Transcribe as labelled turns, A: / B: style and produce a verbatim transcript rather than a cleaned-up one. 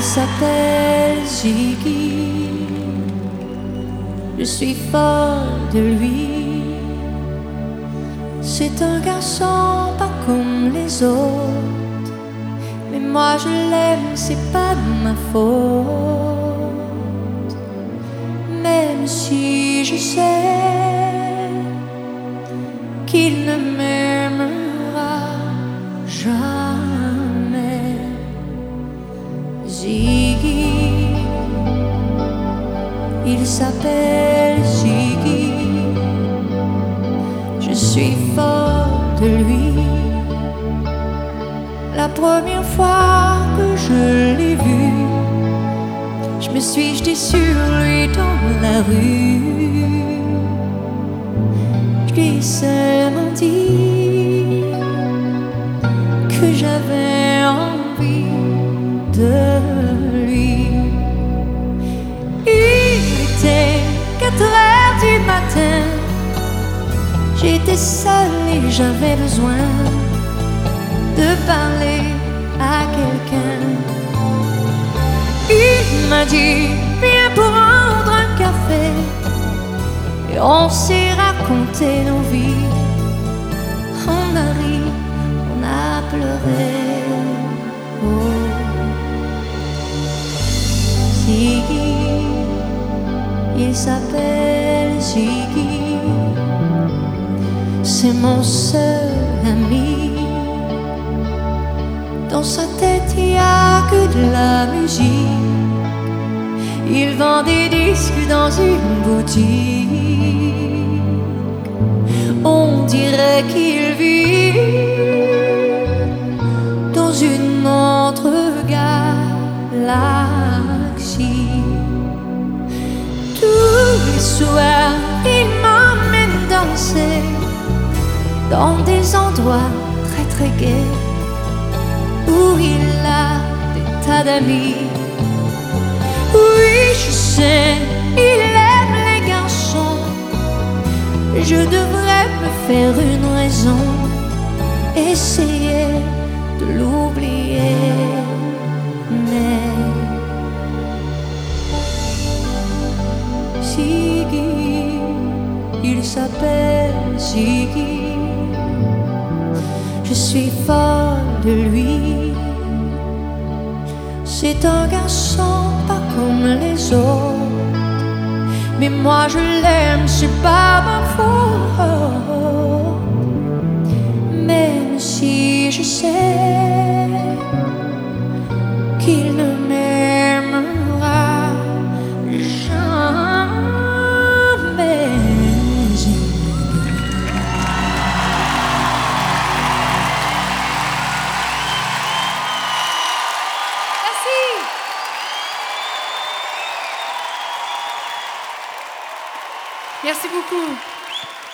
A: s'appelle Ziggy, je suis folle de lui. C'est un garçon pas comme les autres, mais moi je l'aime, c'est pas de ma faute. Même si je sais qu'il ne m'aimera jamais. Ziggy, il s'appelle Ziggy, je suis folle de lui. La première fois que je l'ai vu, je me suis jetée sur lui dans la rue. Je lui ai seulement dit que j'avais envie de lui. Il était quatre heures du matin, j'étais seule et j'avais besoin de parler à quelqu'un. Il m'a dit viens prendre un café, et on s'est raconté nos vies. On a ri, on a pleuré. Oh. Ziggy, il s'appelle Ziggy, c'est mon seul ami. Dans sa tête il n'y a que de la musique. Il vend des disques dans une boutique. On dirait qu'il vit dans une autre galaxie. Tous les soirs il m'emmène danser dans des endroits très très gais, où il a des tas d'amis. Oui, je sais, il aime les garçons. Je devrais me faire une raison, essayer de l'oublier. Mais Ziggy, il s'appelle Ziggy, je suis folle de lui. C'est un garçon pas comme les autres, mais moi je l'aime, c'est pas ma faute. Même si je sais qu'il ne m'aimera jamais.
B: Merci beaucoup.